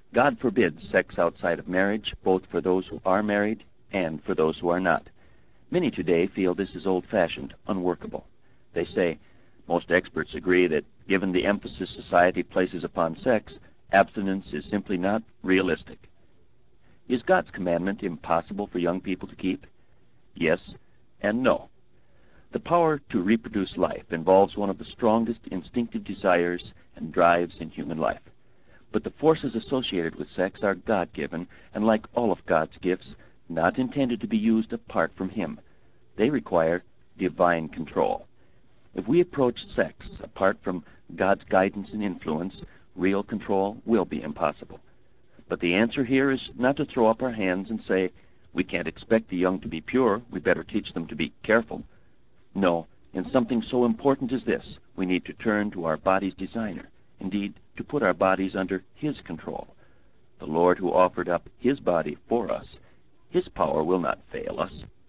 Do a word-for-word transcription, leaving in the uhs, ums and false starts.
God forbids sex outside of marriage, both for those who are married and for those who are not. Many today feel this is old-fashioned, unworkable. They say, most experts agree that given the emphasis society places upon sex, abstinence is simply not realistic. Is God's commandment impossible for young people to keep? Yes and no. The power to reproduce life involves one of the strongest instinctive desires and drives in human life. But the forces associated with sex are God-given, and like all of God's gifts, not intended to be used apart from Him. They require divine control. If we approach sex apart from God's guidance and influence, real control will be impossible. But the answer here is not to throw up our hands and say, we can't expect the young to be pure, we better teach them to be careful. No, in something so important as this, we need to turn to our body's designer, indeed, to put our bodies under His control. The Lord who offered up His body for us, His power will not fail us.